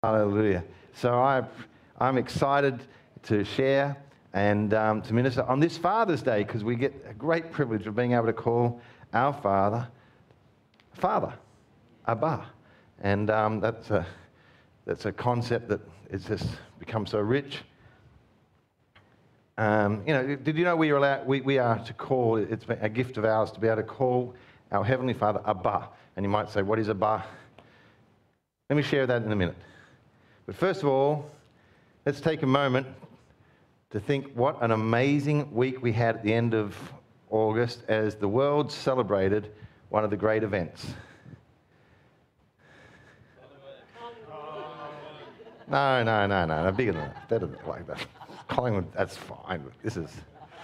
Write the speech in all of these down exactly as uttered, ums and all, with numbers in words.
Hallelujah. So I, I'm excited to share and um, to minister on this Father's Day, because we get a great privilege of being able to call our Father, Father, Abba. And um, that's, a, that's a concept that has just become so rich. Um, you know, did you know we are, allowed, we, we are to call, it's a gift of ours to be able to call our Heavenly Father Abba. And you might say, what is Abba? Let me share that in a minute. But first of all, let's take a moment to think what an amazing week we had at the end of August as the world celebrated one of the great events. No, no, no, no, no, bigger than that, better than like that. Collingwood, that's fine. This is...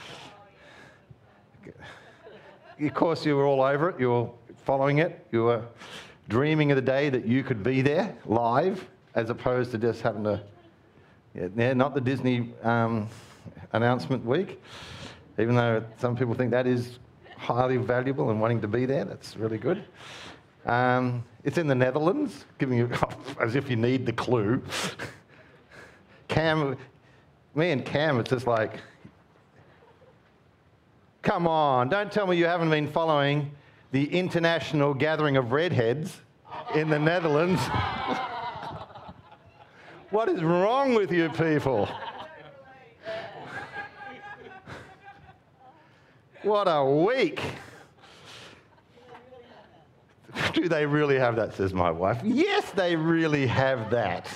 Of course, you were all over it. You were following it. You were dreaming of the day that you could be there live, as opposed to just having to... Yeah, not the Disney um, announcement week, even though some people think that is highly valuable and wanting to be there. That's really good. Um, it's in the Netherlands, giving you, as if you need the clue. Cam, me and Cam, it's just like, come on, don't tell me you haven't been following the international gathering of redheads in the Netherlands. What is wrong with you people? What a week. Do they really have that, says my wife. Yes, they really have that.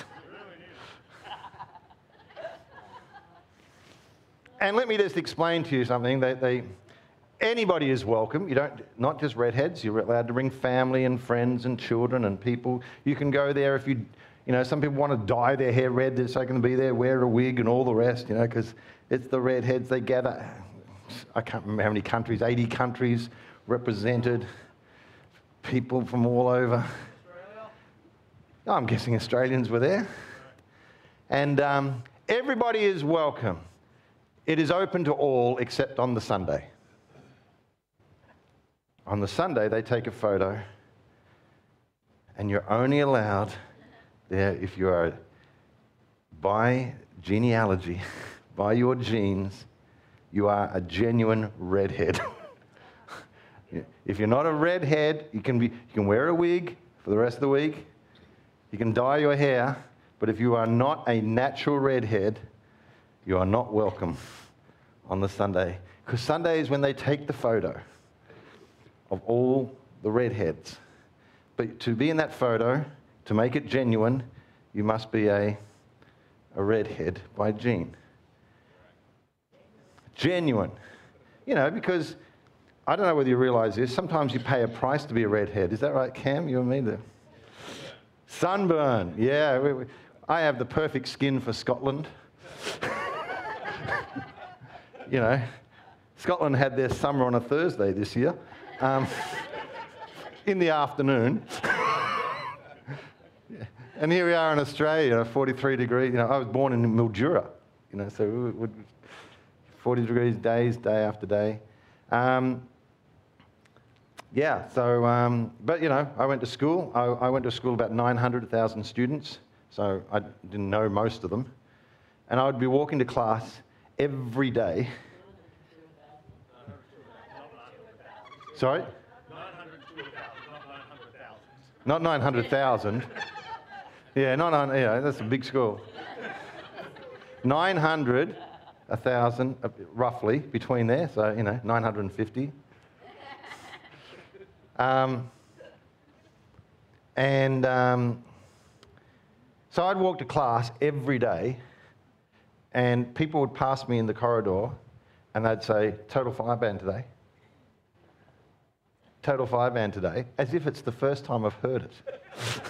And let me just explain to you something. They, they, anybody is welcome. You don't, not just redheads. You're allowed to bring family and friends and children and people. You can go there if you, you know, some people want to dye their hair red. They're so going to be there, wear a wig and all the rest, you know, because it's the redheads. They gather, I can't remember how many countries, eighty countries represented, people from all over. Oh, I'm guessing Australians were there. And um, everybody is welcome. It is open to all except on the Sunday. On the Sunday, they take a photo, and you're only allowed there if you are, by genealogy, by your genes, you are a genuine redhead. If you're not a redhead, you can be, you can wear a wig for the rest of the week. You can dye your hair, but if you are not a natural redhead, you are not welcome on the Sunday. Because Sunday is when they take the photo of all the redheads. But to be in that photo, to make it genuine, you must be a, a redhead by gene. Genuine. You know, because I don't know whether you realise this, sometimes you pay a price to be a redhead. Is that right, Cam? You and me? The sunburn. Yeah. We, we, I have the perfect skin for Scotland. You know, Scotland had their summer on a Thursday this year, um, in the afternoon. And here we are in Australia, you know, forty-three degrees. You know, I was born in Mildura, you know, so we would forty degrees days, day after day. Um, yeah, so, um, but, you know, I went to school. I, I went to school about nine hundred thousand students, so I didn't know most of them. And I would be walking to class every day. Sorry? Not nine hundred thousand. Yeah, not on, yeah, that's a big school. nine hundred, one thousand, roughly, between there, so, you know, nine hundred fifty. Um, and um, so I'd walk to class every day, and people would pass me in the corridor, and they'd say, total fire band today. Total fire band today, as if it's the first time I've heard it.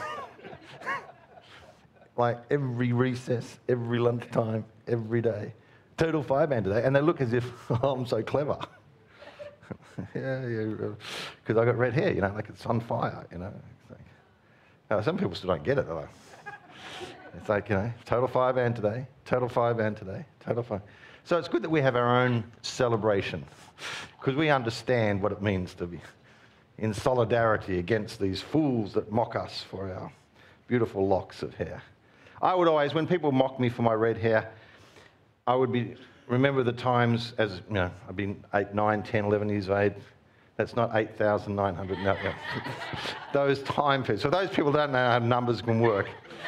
Like every recess, every lunchtime, every day. Total fire band today. And they look as if, oh, I'm so clever. yeah, yeah, because I got red hair, you know, like it's on fire, you know. It's like, now, some people still don't get it, though. It's like, you know, total fire band today, total fire band today, total fire. So it's good that we have our own celebration, because we understand what it means to be in solidarity against these fools that mock us for our beautiful locks of hair. I would always, when people mock me for my red hair, I would be, remember the times as, you know, I've been eight, nine, ten, eleven years of age. That's not eight thousand nine hundred, no, no. Those time periods. So those people don't know how numbers can work.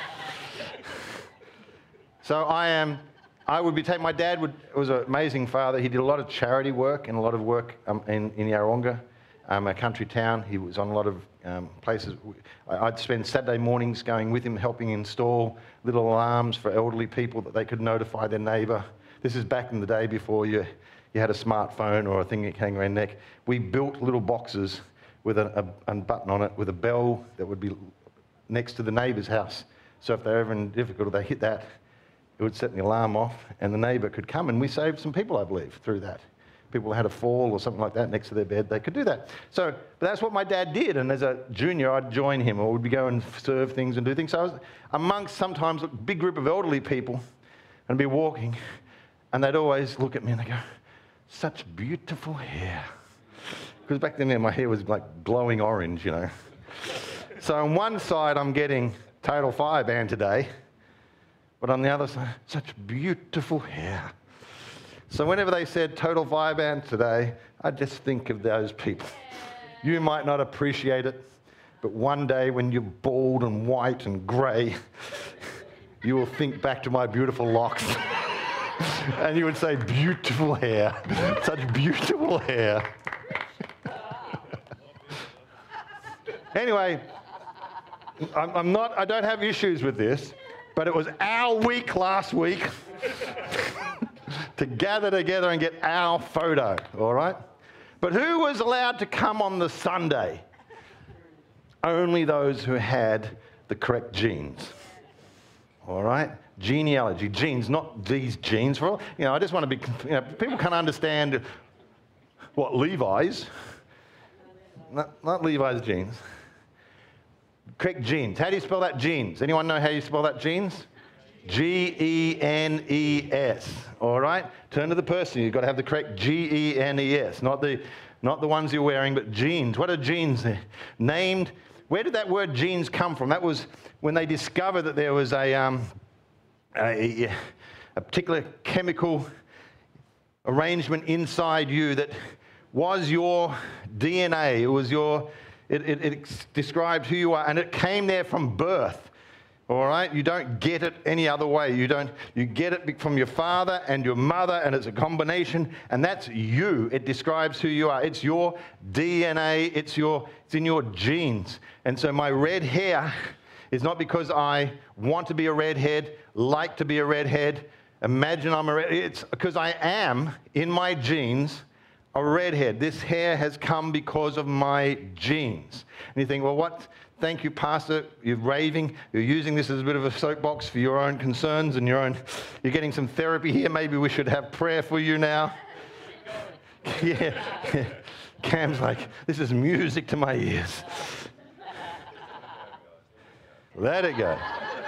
So I am, I would be taking, my dad would, was an amazing father. He did a lot of charity work and a lot of work um, in, in Yarrawonga, um, a country town. He was on a lot of um, places. I'd spend Saturday mornings going with him, helping install little alarms for elderly people that they could notify their neighbour. This is back in the day before you, you had a smartphone or a thing that hang around your neck. We built little boxes with a, a, a button on it with a bell that would be next to the neighbour's house. So if they're ever in difficulty, they hit that, it would set the alarm off and the neighbour could come, and we saved some people, I believe, through that. People had a fall or something like that next to their bed, they could do that. So but that's what my dad did, and as a junior I'd join him, or we'd go and serve things and do things. So I was amongst sometimes a big group of elderly people and I'd be walking and they'd always look at me and they go, such beautiful hair. Because back then my hair was like glowing orange, you know. So on one side I'm getting total fire band today, but on the other side, such beautiful hair. So whenever they said total fire band today, I just think of those people. You might not appreciate it, but one day when you're bald and white and grey, you will think back to my beautiful locks. And you would say, beautiful hair, such beautiful hair. Anyway, I'm, I'm not, I don't have issues with this, but it was our week last week to gather together and get our photo, all right? But who was allowed to come on the Sunday? Only those who had the correct genes, all right? Genealogy, genes, not these genes. For all, you know, I just want to be, you know, people can't understand what Levi's, not, not Levi's genes. Correct genes. How do you spell that, genes? Anyone know how you spell that, genes? G E N E S, all right? Turn to the person. You've got to have the correct G E N E S, not the, not the ones you're wearing, but genes. What are genes? Named, where did that word genes come from? That was when they discovered that there was a, um, a, a particular chemical arrangement inside you that was your D N A. It was your, it, it, it described who you are, and it came there from birth. All right? You don't get it any other way. You don't, you get it from your father and your mother, and it's a combination, and that's you. It describes who you are. It's your D N A. It's your, it's in your genes. And so my red hair is not because I want to be a redhead, like to be a redhead, imagine I'm a redhead. It's because I am, in my genes, a redhead. This hair has come because of my genes. And you think, well, what? Thank you, Pastor. You're raving. You're using this as a bit of a soapbox for your own concerns and your own. You're getting some therapy here. Maybe we should have prayer for you now. Yeah. Cam's like, this is music to my ears. Let it go.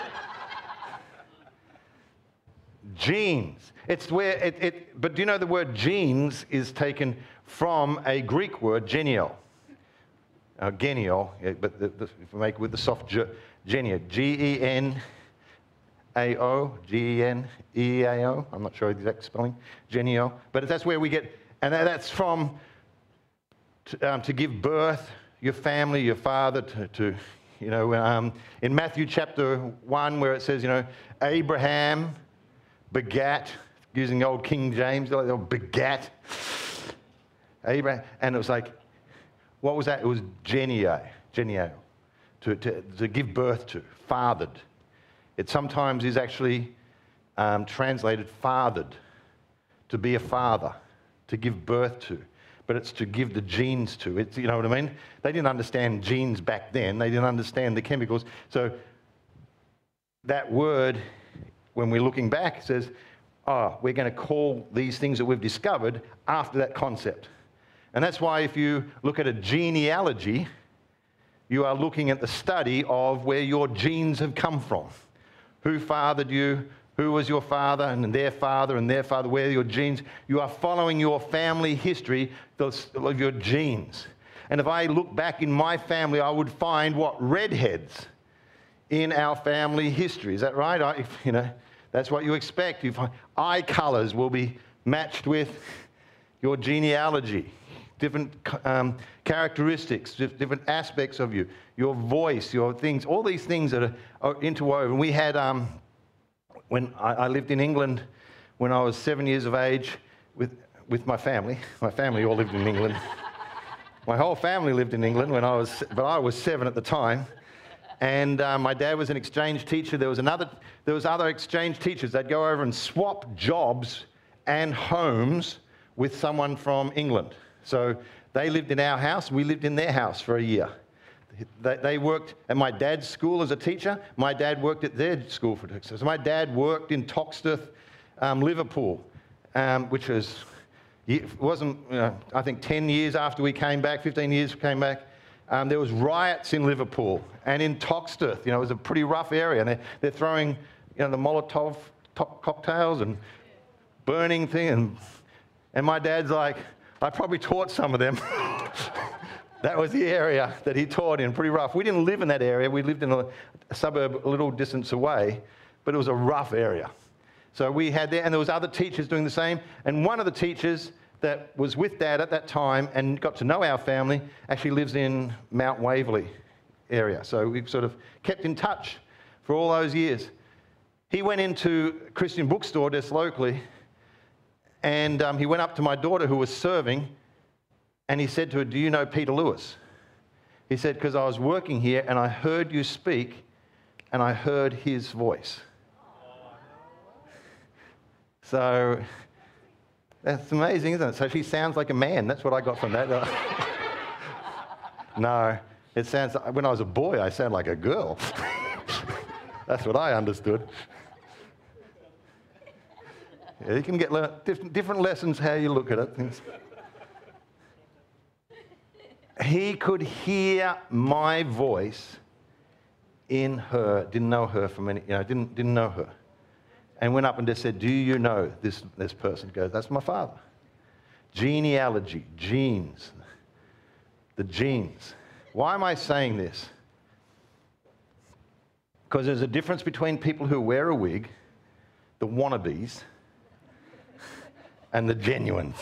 Genes. It's where it, it. But do you know the word genes is taken from a Greek word, genial. Uh, genial, but the, the, if we make it with the soft G, genial, G E N A O, G E N E A O, I'm not sure the exact spelling, genial, but that's where we get, and that's from, to, um, to give birth, your family, your father, to, to you know, um, in Matthew chapter one, where it says, you know, Abraham begat, using the old King James, the old begat, Abraham, and it was like, what was that? It was genio, genio, to, to, to give birth to, fathered. It sometimes is actually um, translated fathered, to be a father, to give birth to. But it's to give the genes to. It's, you know what I mean? They didn't understand genes back then. They didn't understand the chemicals. So that word, when we're looking back, says, oh, we're going to call these things that we've discovered after that concept. And that's why if you look at a genealogy, you are looking at the study of where your genes have come from. Who fathered you, who was your father, and their father, and their father, where are your genes. You are following your family history of your genes. And if I look back in my family, I would find what? Redheads in our family history. Is that right? I, if, you know, that's what you expect. You find eye colours will be matched with your genealogy, different um, characteristics, different aspects of you, your voice, your things, all these things that are, are interwoven. We had, um, when I, I lived in England when I was seven years of age with, with my family. My family all lived in England. My whole family lived in England when I was, but I was seven at the time. And uh, my dad was an exchange teacher. There was another, there was other exchange teachers. They'd go over and swap jobs and homes with someone from England. So they lived in our house. We lived in their house for a year. They, they worked at my dad's school as a teacher. My dad worked at their school for teachers. So my dad worked in Toxteth, um, Liverpool, um, which was. It wasn't, you know, I think ten years after we came back, fifteen years we came back, um, there was riots in Liverpool and in Toxteth. You know, it was a pretty rough area. And they're, they're throwing, you know, the Molotov cocktails and burning things. And, and my dad's like, I probably taught some of them. That was the area that he taught in, pretty rough. We didn't live in that area. We lived in a, a suburb a little distance away, but it was a rough area. So we had there, and there was other teachers doing the same. And one of the teachers that was with Dad at that time and got to know our family actually lives in Mount Waverley area. So we've sort of kept in touch for all those years. He went into a Christian bookstore just locally, and um, he went up to my daughter who was serving, and he said to her, "Do you know Peter Lewis?" He said, "Because I was working here and I heard you speak and I heard his voice." So that's amazing, isn't it? So she sounds like a man. That's what I got from that. No, it sounds, when I was a boy, I sound like a girl. That's what I understood. Yeah, you can get le- different, different lessons how you look at it. Things. He could hear my voice in her. Didn't know her from any, you know, didn't didn't know her. And went up and just said, "Do you know this, this person?" Goes, "That's my father." Genealogy, genes, the genes. Why am I saying this? Because there's a difference between people who wear a wig, the wannabes, and the genuines.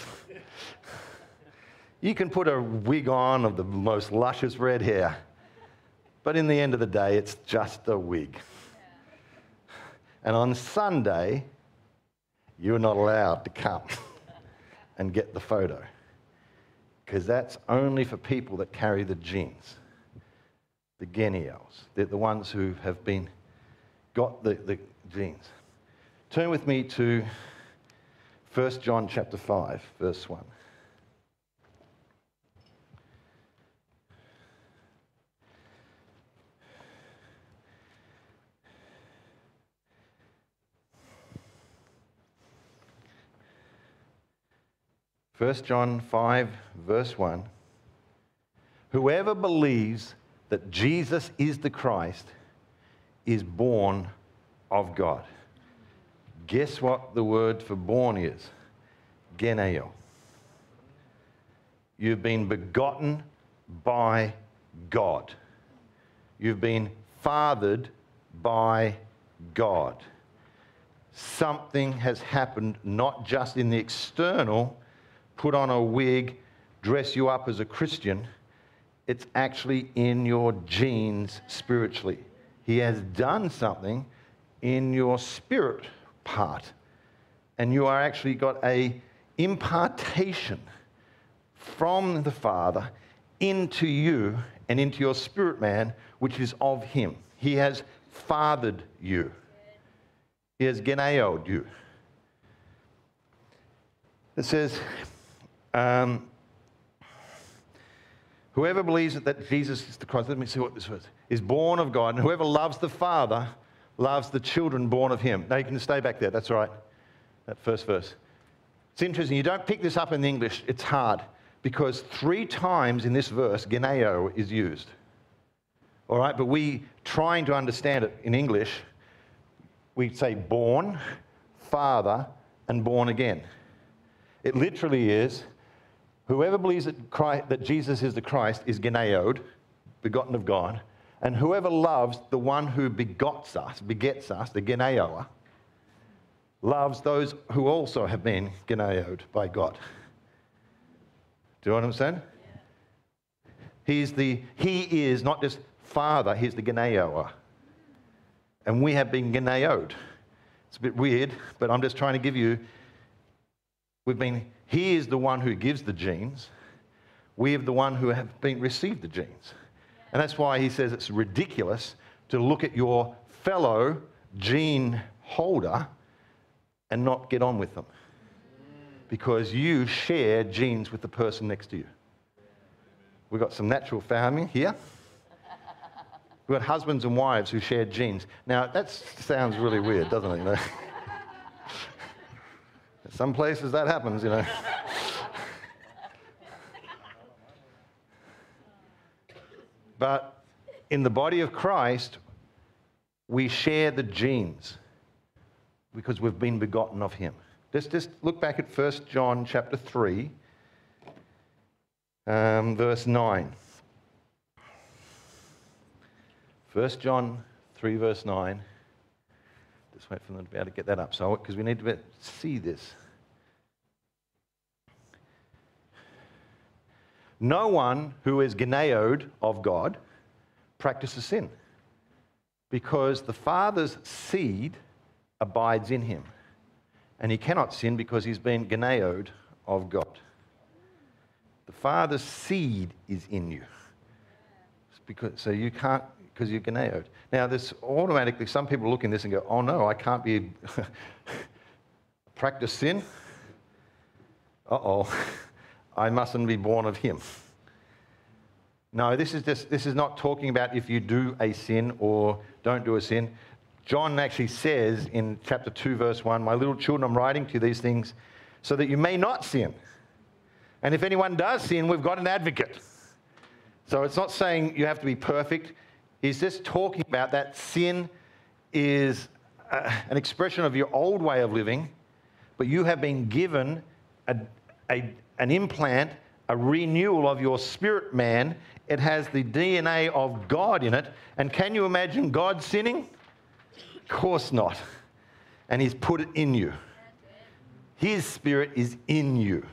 You can put a wig on of the most luscious red hair, but in the end of the day, it's just a wig. And on Sunday, you're not allowed to come and get the photo, because that's only for people that carry the genes, the genials. They're the ones who have been got the, the genes. Turn with me to First John chapter five, verse one. First John five, verse one. Whoever believes that Jesus is the Christ is born of God. Guess what the word for born is? Geneo. You've been begotten by God. You've been fathered by God. Something has happened, not just in the external, put on a wig, dress you up as a Christian. It's actually in your genes spiritually. He has done something in your spirit part. And you are actually got a impartation from the Father into you and into your spirit man, which is of him. He has fathered you. He has geneoed you. It says, Um, whoever believes that Jesus is the Christ, let me see what this was, is born of God, and whoever loves the Father loves the children born of him. Now you can stay back there, that's right, that first verse. It's interesting, you don't pick this up in the English, it's hard, because three times in this verse, geneo is used. All right, but we, trying to understand it in English, we say born, father, and born again. It literally is, whoever believes that, Christ, that Jesus is the Christ is geneoed, begotten of God, And whoever loves the one who begots us, begets us, the geneoa, loves those who also have been geneoed by God. Do you know what I'm saying? Yeah. He's the, he is not just Father, he's the geneoa. And we have been geneoed. It's a bit weird, but I'm just trying to give you, we've been, he is the one who gives the genes. We are the one who have been received the genes. And that's why he says it's ridiculous to look at your fellow gene holder and not get on with them. Because you share genes with the person next to you. We've got some natural family here. We've got husbands and wives who share genes. Now, that sounds really weird, doesn't it? You know? Some places that happens, you know. But in the body of Christ, we share the genes because we've been begotten of him. Just, just look back at First John chapter three, um, verse nine. First John three, verse nine. Just wait for them to be able to get that up, so because we need to be, see this. No one who is geneoed of God practices sin, because the Father's seed abides in him, and he cannot sin because he's been geneoed of God. The Father's seed is in you, it's because, so you can't, because you're geneoed. Now, this automatically, some people look in this and go, oh no, I can't be practice sin. Uh-oh. I mustn't be born of him. No, this is just, this is not talking about if you do a sin or don't do a sin. John actually says in chapter two, verse one, my little children, I'm writing to you these things so that you may not sin. And if anyone does sin, we've got an advocate. So it's not saying you have to be perfect. He's just talking about that sin is uh, an expression of your old way of living, but you have been given a, a an implant, a renewal of your spirit man. It has the D N A of God in it. And can you imagine God sinning? Of course not. And he's put it in you. His spirit is in you.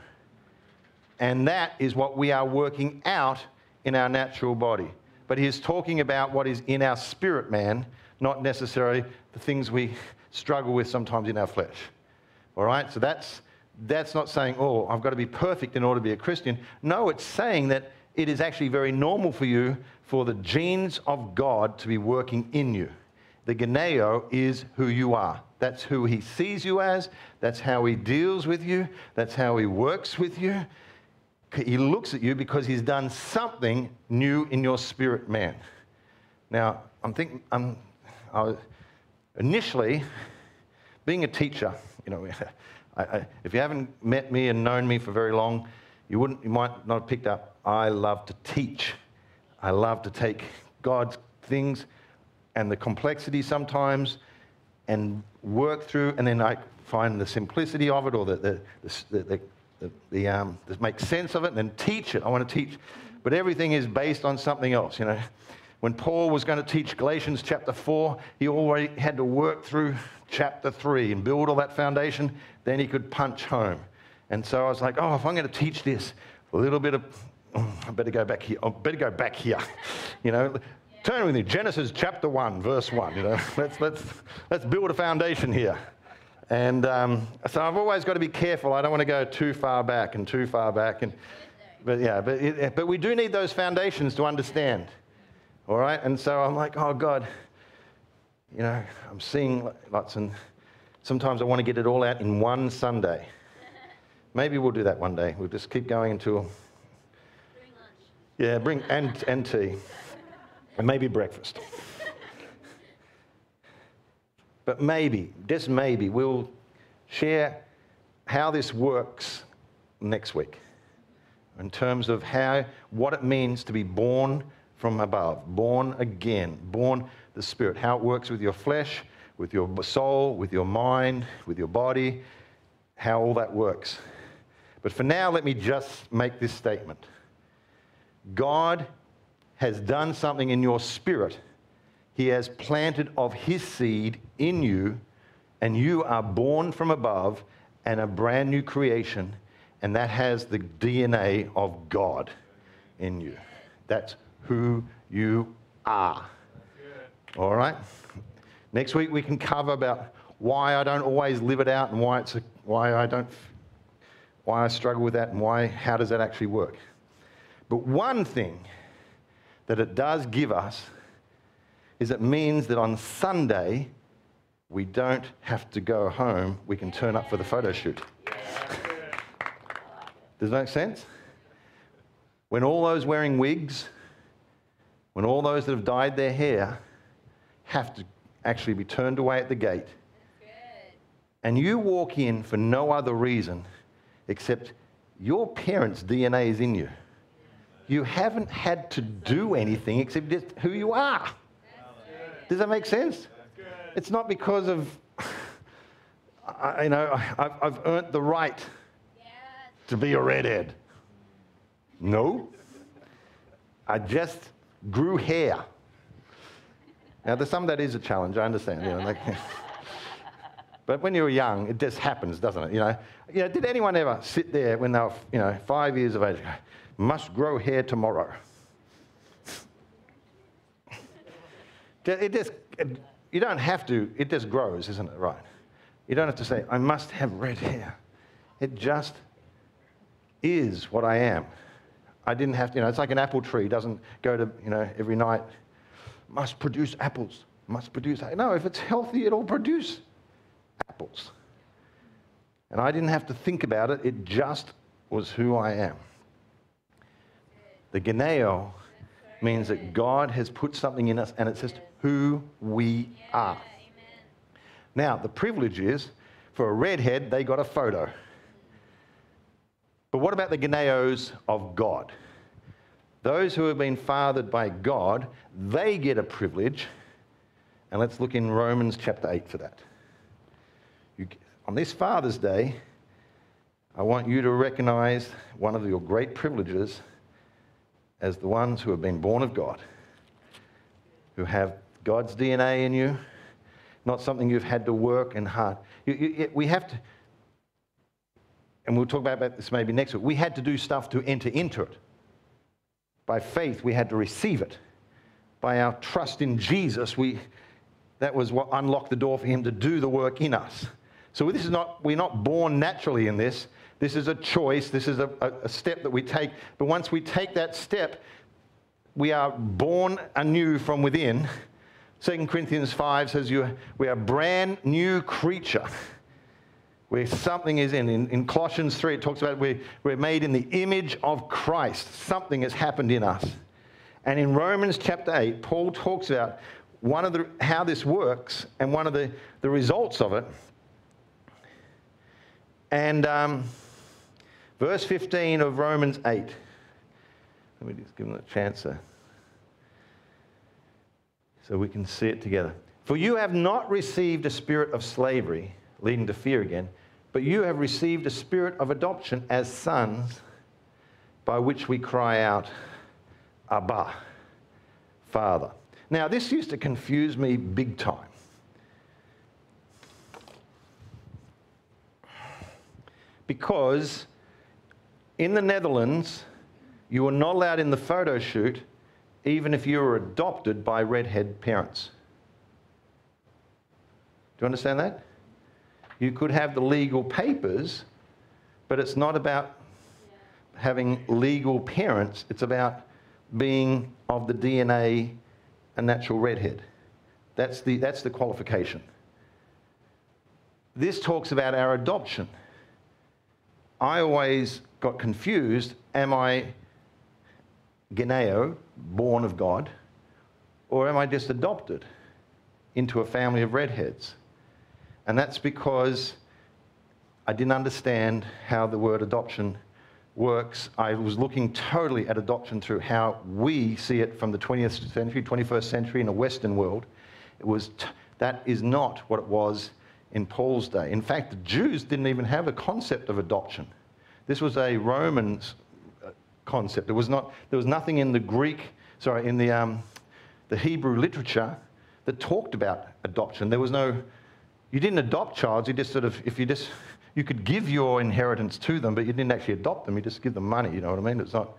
And that is what we are working out in our natural body. But he's talking about what is in our spirit man, not necessarily the things we struggle with sometimes in our flesh. All right? So that's That's not saying, oh, I've got to be perfect in order to be a Christian. No, it's saying that it is actually very normal for you for the genes of God to be working in you. The geneo is who you are. That's who he sees you as. That's how he deals with you. That's how he works with you. He looks at you because he's done something new in your spirit man. Now, I'm thinking, I'm, I was, initially, being a teacher, you know, I, I, if you haven't met me and known me for very long, you wouldn't, you might not have picked up. I love to teach. I love to take God's things and the complexity sometimes and work through, and then I find the simplicity of it or the the the, the, the, the um that makes sense of it, and then teach it. I want to teach, but everything is based on something else. You know, when Paul was going to teach Galatians chapter four, he already had to work through chapter three and build all that foundation. Then he could punch home. And so I was like, oh, if I'm going to teach this, a little bit of, oh, I better go back here. I better go back here. You know, turn with me, Genesis chapter one, verse one. You know, let's let's let's build a foundation here. And um, so I've always got to be careful. I don't want to go too far back and too far back. And but yeah, but it, but we do need those foundations to understand. All right. And so I'm like, oh God, you know, I'm seeing lots, and sometimes I want to get it all out in one Sunday. Maybe we'll do that one day. We'll just keep going until... Bring lunch. Yeah, bring, and, and tea. And maybe breakfast. But maybe, just maybe, we'll share how this works next week in terms of how, what it means to be born from above, born again, born the Spirit, how it works with your flesh, with your soul, with your mind, with your body, how all that works. But for now, let me just make this statement. God has done something in your spirit He has planted of his seed in you, and you are born from above and a brand new creation, and that has the D N A of God in you. That's who you are. All right? Next week we can cover about why I don't always live it out and why it's a, why I don't why I struggle with that and why how does that actually work. But one thing that it does give us is it means that on Sunday we don't have to go home, we can turn up for the photo shoot. Does that make sense? When all those wearing wigs, when all those that have dyed their hair have to actually be turned away at the gate, and you walk in for no other reason except your parents' D N A is in you. You haven't had to do anything except just who you are. Does that make sense? It's not because of, I, you know, I've, I've earned the right to be a redhead. No. I just grew hair. Now, there's some that is a challenge, I understand. You know, like, but when you're young, it just happens, doesn't it? You know, you know, did anyone ever sit there when they were, you know, five years of age, must grow hair tomorrow? It just, it, you don't have to, it just grows, isn't it, right? You don't have to say, I must have red hair. It just is what I am. I didn't have to, you know, it's like an apple tree doesn't go to, you know, every night, must produce apples, must produce, no, if it's healthy, it'll produce apples. And I didn't have to think about it, it just was who I am. The geneo means that God has put something in us and it's just who we are. Now, the privilege is, for a redhead, they got a photo. But what about the geneos of God? Those who have been fathered by God, they get a privilege. And let's look in Romans chapter eight for that. You, on this Father's Day, I want you to recognize one of your great privileges as the ones who have been born of God, who have God's D N A in you, not something you've had to work and hard. You, you, we have to, and we'll talk about this maybe next week, we had to do stuff to enter into it. By faith, we had to receive it. By our trust in Jesus, we that was what unlocked the door for him to do the work in us. So this is not, we're not born naturally in this. This is a choice. This is a, a, a step that we take. But once we take that step, we are born anew from within. Second Corinthians five says you, we are a brand new creature where something is in. In, in Colossians three, it talks about we're, we're made in the image of Christ. Something has happened in us. And in Romans chapter eight, Paul talks about one of the, how this works and one of the, the results of it. And um, verse fifteen of Romans eight. Let me just give them a chance to, so we can see it together. For you have not received a spirit of slavery, leading to fear again, but you have received a spirit of adoption as sons, by which we cry out, Abba, Father. Now, this used to confuse me big time. Because in the Netherlands, you were not allowed in the photo shoot even if you were adopted by redhead parents. Do you understand that? You could have the legal papers, but it's not about having legal parents. It's about being of the D N A a natural redhead. That's the, that's the qualification. This talks about our adoption. I always got confused. Am I geneo, born of God, or am I just adopted into a family of redheads? And that's because I didn't understand how the word adoption works. I was looking totally at adoption through how we see it from the twentieth century, twenty-first century in the Western world. It was t- that is not what it was in Paul's day. In fact, the Jews didn't even have a concept of adoption. This was a Roman concept. It was not, there was nothing in the Greek, sorry, in the, um, the Hebrew literature that talked about adoption. There was no, you didn't adopt child, you just sort of, if you just, you could give your inheritance to them, but you didn't actually adopt them, you just give them money, you know what I mean? It's not,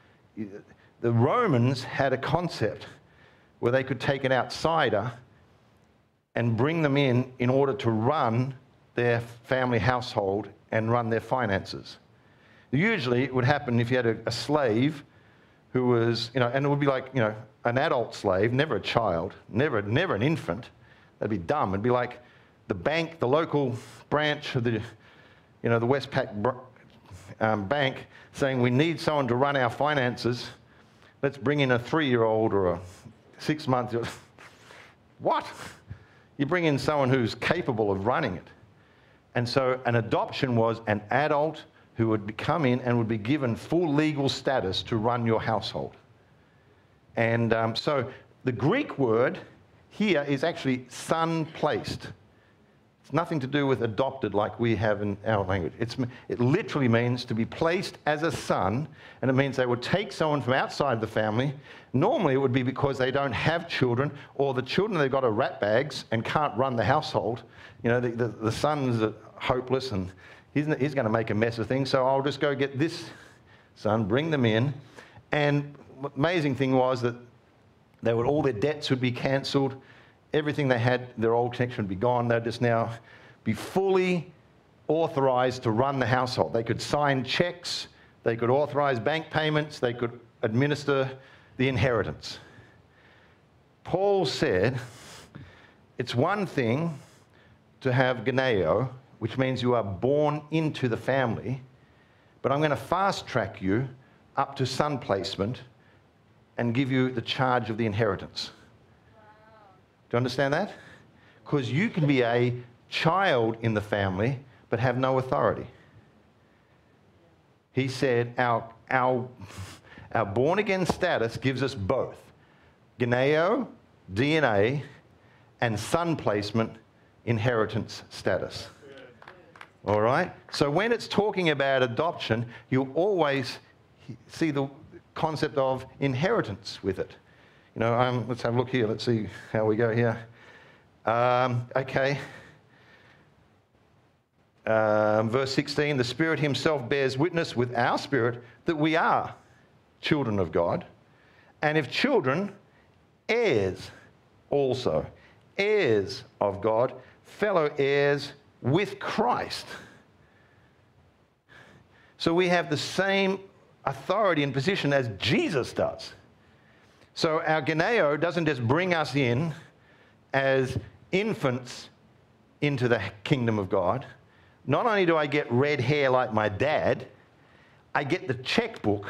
the Romans had a concept where they could take an outsider and bring them in in order to run their family household and run their finances. Usually it would happen if you had a, a slave who was, you know, and it would be like, you know, an adult slave, never a child, never, never an infant. That'd be dumb. It'd be like the bank, the local branch of the, you know, the Westpac um, bank saying, we need someone to run our finances. Let's bring in a three-year-old or a six-month-old. What? You bring in someone who's capable of running it. And so an adoption was an adult who would come in and would be given full legal status to run your household. And um, so the Greek word here is actually son placed. It's nothing to do with adopted like we have in our language. It's, it literally means to be placed as a son, and it means they would take someone from outside the family. Normally it would be because they don't have children, or the children, they've got a rat bags and can't run the household. You know, the, the, the son's hopeless and he's, he's going to make a mess of things, so I'll just go get this son, bring them in. And the amazing thing was that they would, all their debts would be cancelled. Everything they had, their old connection would be gone. They'd just now be fully authorised to run the household. They could sign cheques, they could authorise bank payments, they could administer the inheritance. Paul said, it's one thing to have gyneo, which means you are born into the family, but I'm going to fast track you up to son placement and give you the charge of the inheritance. Wow. Do you understand that? Because you can be a child in the family but have no authority. He said our, our, our born-again status gives us both gyneo, D N A, and son placement, inheritance status. All right? So when it's talking about adoption, you'll always see the concept of inheritance with it. You know, um, let's have a look here. Let's see how we go here. Um, okay. Um, verse sixteen, the Spirit himself bears witness with our spirit that we are children of God. And if children, heirs also. Heirs of God, fellow heirs with Christ. So we have the same authority and position as Jesus does. So our gyneo doesn't just bring us in as infants into the kingdom of God. Not only do I get red hair like my dad, I get the checkbook.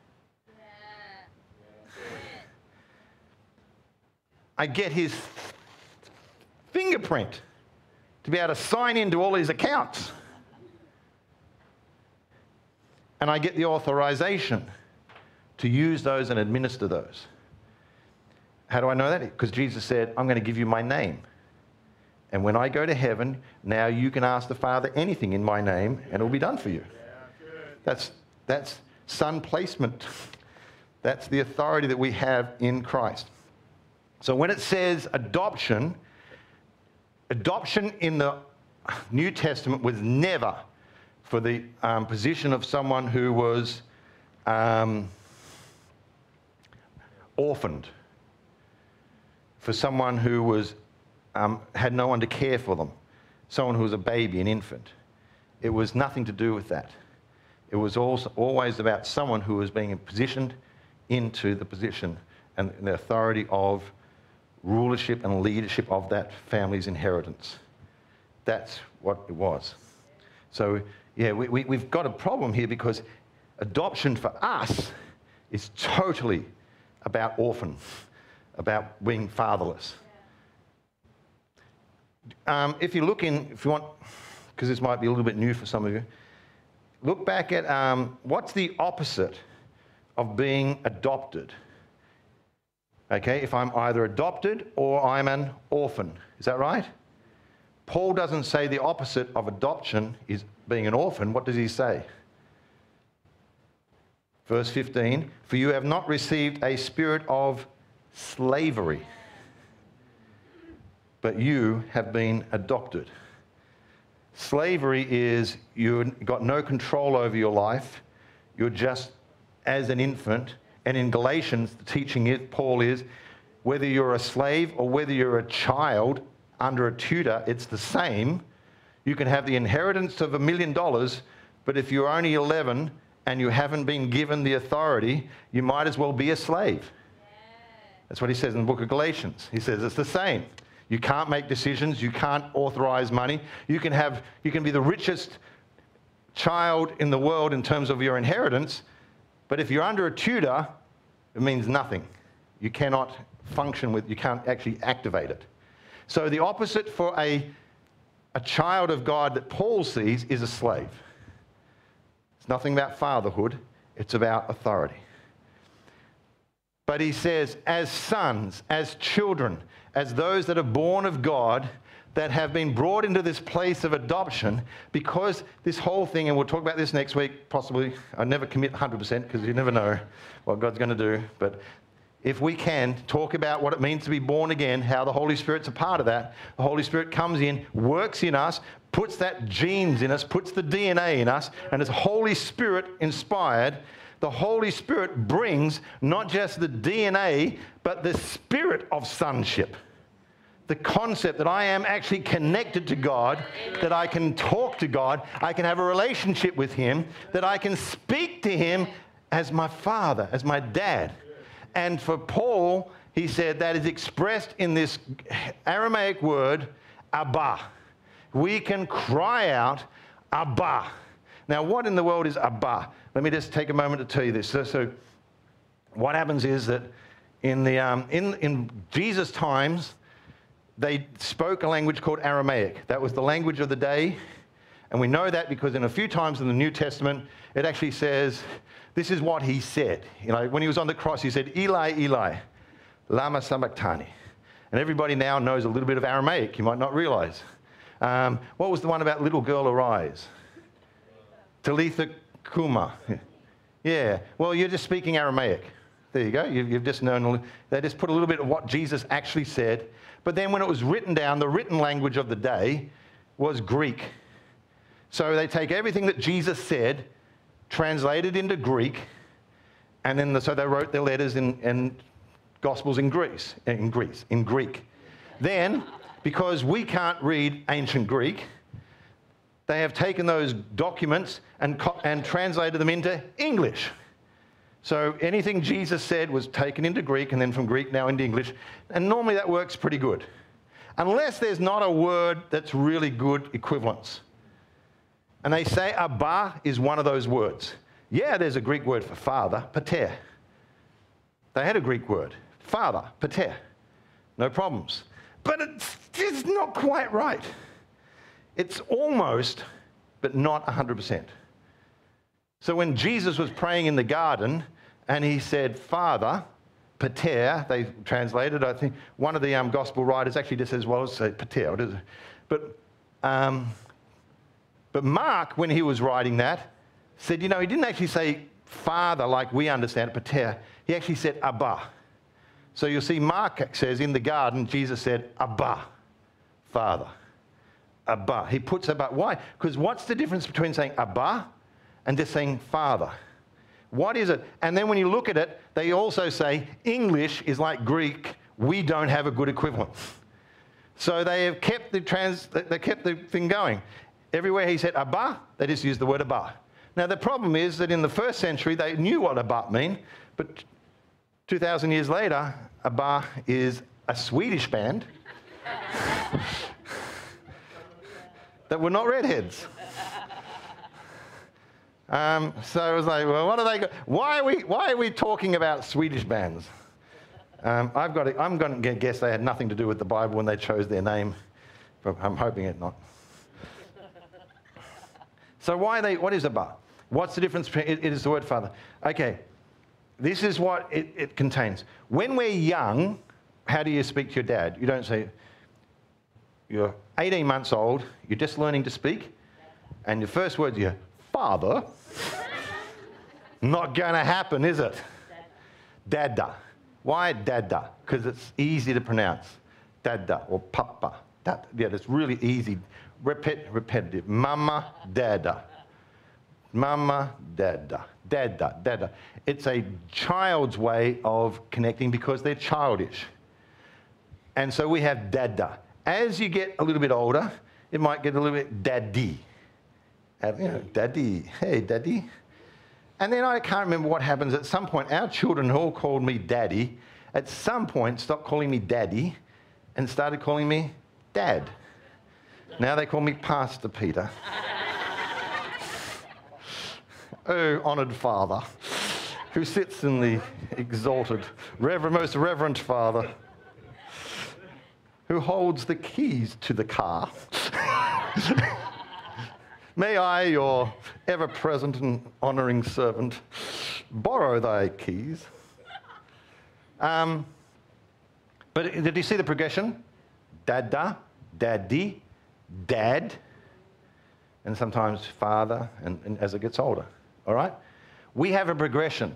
I get his fingerprint to be able to sign into all his accounts. And I get the authorization to use those and administer those. How do I know that? Because Jesus said, I'm going to give you my name. And when I go to heaven, now you can ask the Father anything in my name and it will be done for you. Yeah, that's, that's son placement. That's the authority that we have in Christ. So when it says adoption, adoption in the New Testament was never for the um, position of someone who was um, orphaned, for someone who was um, had no one to care for them, someone who was a baby, an infant. It was nothing to do with that. It was also always about someone who was being positioned into the position and the authority of rulership and leadership of that family's inheritance. That's what it was. So, yeah, we, we, we've got a problem here because adoption for us is totally about orphan, about being fatherless. Um, if you look in, if you want, because this might be a little bit new for some of you, look back at um, what's the opposite of being adopted? Okay, if I'm either adopted or I'm an orphan. Is that right? Paul doesn't say the opposite of adoption is being an orphan. What does he say? Verse fifteen, for you have not received a spirit of slavery. but you have been adopted. Slavery is you've got no control over your life. You're just as an infant. And in Galatians, the teaching is, Paul is, whether you're a slave or whether you're a child under a tutor, it's the same. You can have the inheritance of a million dollars, but if you're only eleven and you haven't been given the authority, you might as well be a slave. That's what he says in the book of Galatians. He says it's the same. You can't make decisions. You can't authorize money. You can have, you can be the richest child in the world in terms of your inheritance, but if you're under a tutor, it means nothing. You cannot function with, you can't actually activate it. So the opposite for a, a child of God that Paul sees is a slave. It's nothing about fatherhood. It's about authority. But he says, as sons, as children, as those that are born of God, that have been brought into this place of adoption, because this whole thing, and we'll talk about this next week, possibly. I never commit one hundred percent because you never know what God's going to do. But if we can talk about what it means to be born again, how the Holy Spirit's a part of that. The Holy Spirit comes in, works in us, puts that genes in us, puts the D N A in us, and it's Holy Spirit inspired. The Holy Spirit brings not just the D N A, but the spirit of sonship. The concept that I am actually connected to God, that I can talk to God, I can have a relationship with Him, that I can speak to Him as my father, as my dad. And for Paul, he said that is expressed in this Aramaic word, Abba. We can cry out, Abba. Now, what in the world is Abba? Let me just take a moment to tell you this. So, so what happens is that in, the, um, in, in Jesus' times, they spoke a language called Aramaic. That was the language of the day. And we know that because in a few times in the New Testament, it actually says, this is what he said. You know, when he was on the cross, he said, Eli, Eli, lama sabachthani. And everybody now knows a little bit of Aramaic. You might not realize. Um, what was the one about little girl arise? Talitha Kuma. Yeah. Well, you're just speaking Aramaic. There you go. You've, you've just known. They just put a little bit of what Jesus actually said. But then when it was written down, the written language of the day was Greek. So they take everything that Jesus said, translate it into Greek, and then the, so they wrote their letters in, in Gospels in Greece, in Greece, in Greek. Then, because we can't read ancient Greek, they have taken those documents and, and translated them into English. So anything Jesus said was taken into Greek and then from Greek now into English. And normally that works pretty good. Unless there's not a word that's really good equivalence. And they say Abba is one of those words. Yeah, there's a Greek word for father, pater. They had a Greek word, father, pater. No problems. But it's, it's not quite right. It's almost, but not one hundred percent. So when Jesus was praying in the garden and he said, Father, pater, they translated, I think one of the um, gospel writers actually just says, well, say pater. But, um, but Mark, when he was writing that, said, you know, he didn't actually say father like we understand it, pater. He actually said Abba. So you'll see Mark says in the garden, Jesus said, Abba, Father. Abba. He puts Abba. Why? Because what's the difference between saying Abba and just saying Father? What is it? And then when you look at it, they also say English is like Greek. We don't have a good equivalent. So they have kept the trans. They kept the thing going. Everywhere he said Abba, they just used the word Abba. Now the problem is that in the first century they knew what Abba meant, but two thousand years later, Abba is a Swedish band that were not redheads. Um, so it was like, well, what are they? Go- why are we? Why are we talking about Swedish bands? Um, I've got. To, I'm going to guess they had nothing to do with the Bible when they chose their name. But I'm hoping it not. So why are they? What is Abba? What's the difference between? It, it is the word Father. Okay, this is what it, it contains. When we're young, how do you speak to your dad? You don't say. You're eighteen months old. You're just learning to speak, and your first words are Father. Not going to happen, is it? Dada. Why Dada? Because it's easy to pronounce. dada, or papa. That, yeah, that's really easy. Repeat, repetitive. Mama, dada. Mama, dada. Dada, dada. It's a child's way of connecting because they're childish. And so we have dada. As you get a little bit older, it might get a little bit daddy. You know, daddy. Hey, daddy. And then I can't remember what happens. At some point, our children all called me daddy. At some point, stopped calling me daddy and started calling me dad. Now they call me Pastor Peter. Oh, honoured Father, who sits in the exalted, reverend, most reverend Father, who holds the keys to the car. May I, your ever-present and honouring servant, borrow thy keys? Um, but did you see the progression? Dada, daddy, dad, and sometimes father, and, and as it gets older, all right? We have a progression.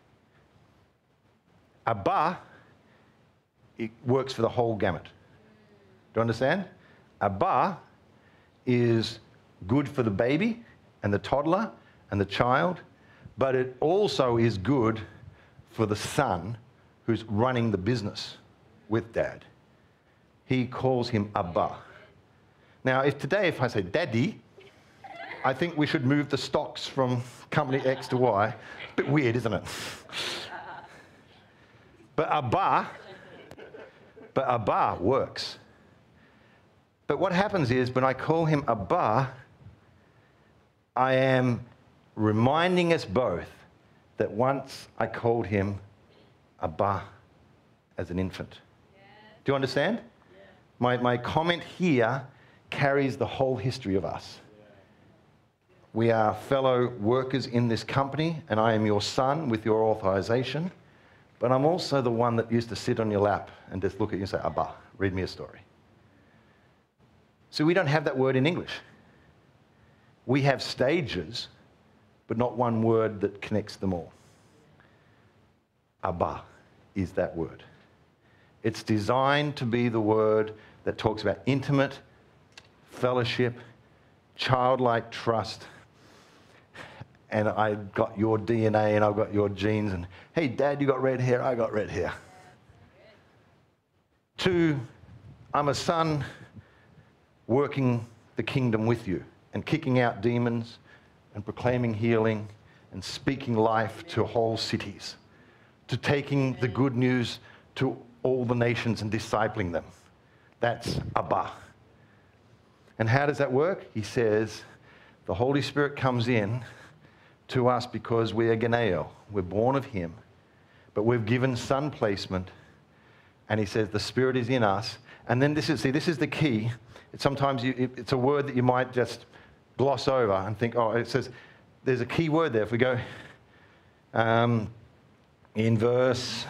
Abba, it works for the whole gamut. Do you understand? Abba is good for the baby and the toddler and the child, but it also is good for the son who's running the business with dad. He calls him Abba. Now, if today, if I say daddy, I think we should move the stocks from company X to Y. A bit weird, isn't it? But Abba, but Abba works. But what happens is when I call him Abba, I am reminding us both that once I called him Abba as an infant. Yeah. Do you understand? Yeah. My, my comment here carries the whole history of us. Yeah. We are fellow workers in this company, and I am your son with your authorization, but I'm also the one that used to sit on your lap and just look at you and say, Abba, read me a story. So we don't have that word in English. We have stages, but not one word that connects them all. Abba is that word. It's designed to be the word that talks about intimate fellowship, childlike trust, and I got your D N A and I've got your genes, and hey, Dad, you got red hair, I got red hair. To, I'm a son working the kingdom with you and kicking out demons and proclaiming healing and speaking life to whole cities, to taking the good news to all the nations and discipling them. That's Abba. And how does that work? He says, the Holy Spirit comes in to us because we are Geneo. We're born of him, but we've given son placement. And he says, the Spirit is in us. And then this is, see, this is the key. It's sometimes you, it, it's a word that you might just gloss over and think, oh, it says, there's a key word there. If we go um, in verse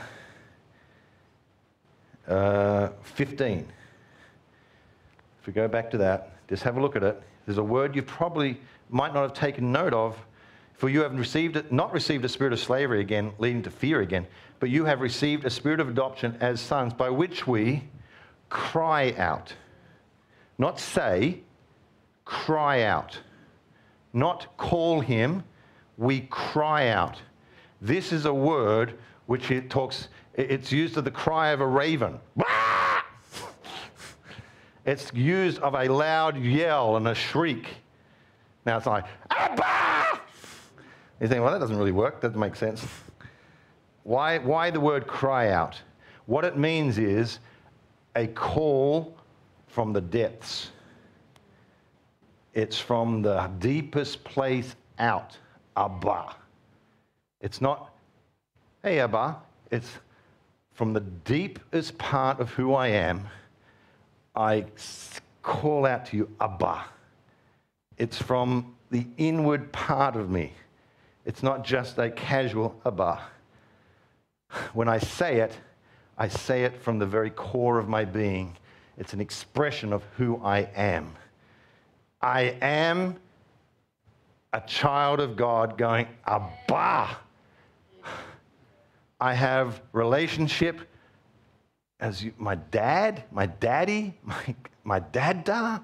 uh, fifteen, if we go back to that, just have a look at it. There's a word you probably might not have taken note of, for you have received it, not received a spirit of slavery again, leading to fear again, but you have received a spirit of adoption as sons, by which we cry out. Not say, cry out. Not call him, we cry out. This is a word which it talks, it's used of the cry of a raven. It's used of a loud yell and a shriek. Now it's like, Abba! You think, well, that doesn't really work, doesn't make sense. Why, why the word cry out? What it means is a call from the depths. It's from the deepest place out, Abba. It's not, hey, Abba. It's from the deepest part of who I am, I call out to you, Abba. It's from the inward part of me. It's not just a casual Abba. When I say it, I say it from the very core of my being. It's an expression of who I am. I am a child of God going, Abba. I have relationship as you, my dad, my daddy, my, my dada,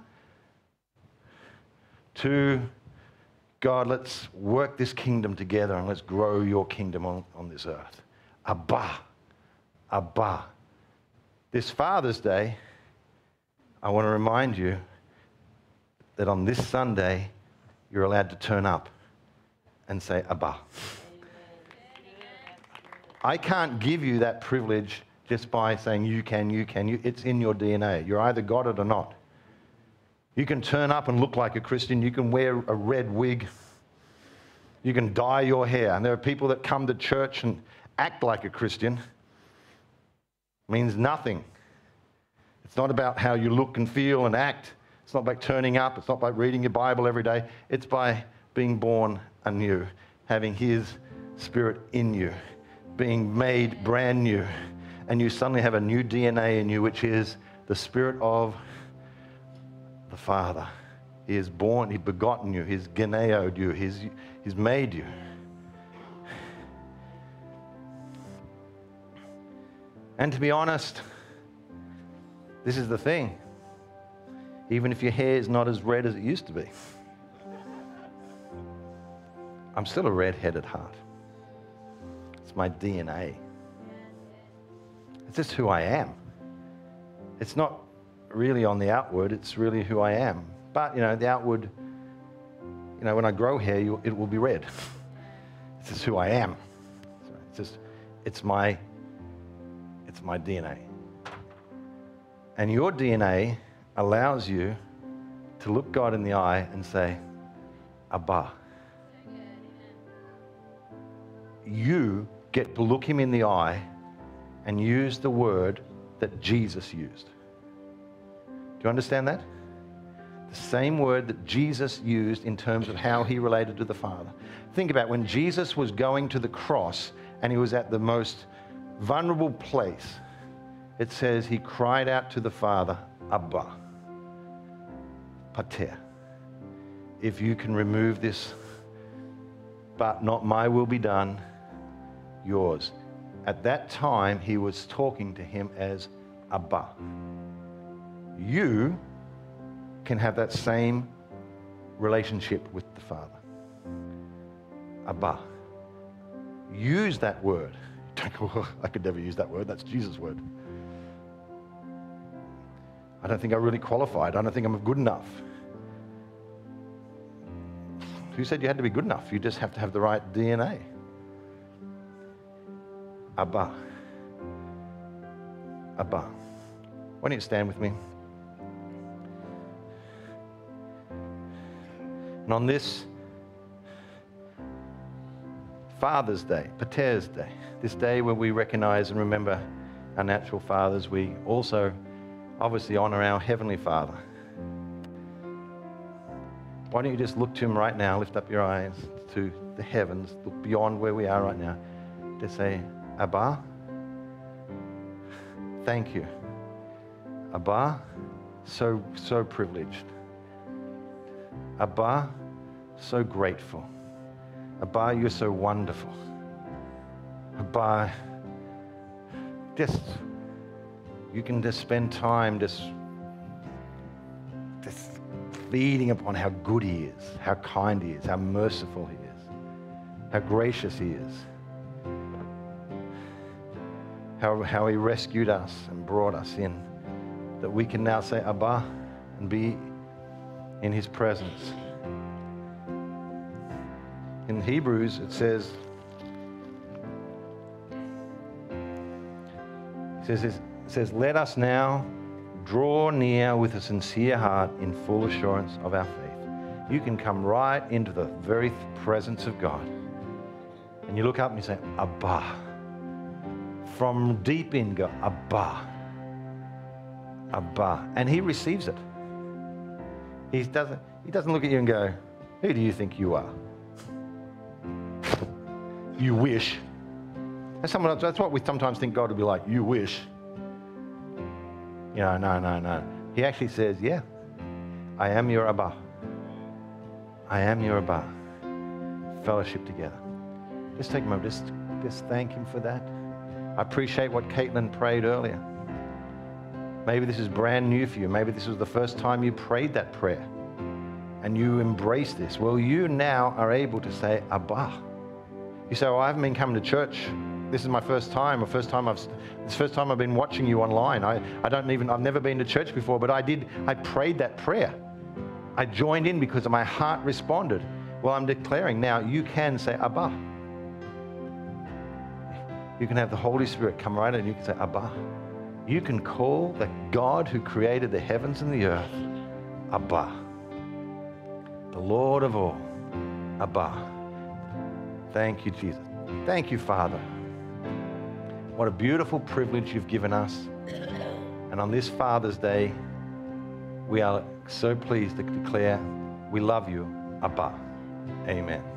to God, let's work this kingdom together and let's grow your kingdom on, on this earth. Abba, Abba. This Father's Day, I want to remind you that on this Sunday, you're allowed to turn up and say, Abba. I can't give you that privilege just by saying you can, you can. You, it's in your D N A. You're either got it or not. You can turn up and look like a Christian. You can wear a red wig. You can dye your hair. And there are people that come to church and act like a Christian. It means nothing. It's not about how you look and feel and act. It's not by turning up. It's not by reading your Bible every day. It's by being born anew, having His Spirit in you, being made brand new. And you suddenly have a new D N A in you, which is the Spirit of the Father. He is born, He's begotten you, He's geneoed you, He's, he's made you. And to be honest, this is the thing. Even if your hair is not as red as it used to be, I'm still a redhead at heart. It's my D N A. It's just who I am. It's not really on the outward, it's really who I am. But, you know, the outward, you know, when I grow hair, you, it will be red. It's just who I am. So it's just, it's my, it's my D N A. And your D N A allows you to look God in the eye and say, Abba. You get to look Him in the eye and use the word that Jesus used. Do you understand that? The same word that Jesus used in terms of how He related to the Father. Think about when Jesus was going to the cross and He was at the most vulnerable place. It says He cried out to the Father, Abba, Pater. If you can remove this, but not my will be done, yours. At that time, He was talking to Him as Abba. You can have that same relationship with the Father. Abba. Use that word. Don't go, oh, I could never use that word. That's Jesus' word. I don't think I really qualified. I don't think I'm good enough. Who said you had to be good enough? You just have to have the right D N A. Abba. Abba. Why don't you stand with me? And on this Father's Day, Pater's Day, this day where we recognize and remember our natural fathers, we also obviously honor our Heavenly Father. Why don't you just look to Him right now, lift up your eyes to the heavens, look beyond where we are right now, just say, Abba, thank you. Abba, so, so privileged. Abba, so grateful. Abba, you're so wonderful. Abba, just, you can just spend time just, just feeding upon how good He is, how kind He is, how merciful He is, how gracious He is, how, how He rescued us and brought us in, that we can now say Abba and be in His presence. In Hebrews, it says, it says, it says, let us now draw near with a sincere heart in full assurance of our faith. You can come right into the very presence of God. And you look up and you say, Abba. From deep in, go, Abba. Abba. And He receives it. He doesn't, he doesn't look at you and go, who do you think you are? You wish. That's, someone else, that's what we sometimes think God would be like, you wish. You know, no, no, no. He actually says, yeah, I am your Abba. I am your Abba. Fellowship together. Just take a moment. Just, just thank Him for that. I appreciate what Caitlin prayed earlier. Maybe this is brand new for you. Maybe this was the first time you prayed that prayer and you embraced this. Well, you now are able to say, Abba. You say, well, I haven't been coming to church. This is my first time, or first time I've, it's the first time I've been watching you online. I, I don't even, I've never been to church before, but I did, I prayed that prayer. I joined in because my heart responded. Well, I'm declaring now you can say, Abba. You can have the Holy Spirit come right in and you can say, Abba. You can call the God who created the heavens and the earth, Abba. The Lord of all, Abba. Thank you, Jesus. Thank you, Father. What a beautiful privilege you've given us. And on this Father's Day, we are so pleased to declare we love you, Abba. Amen.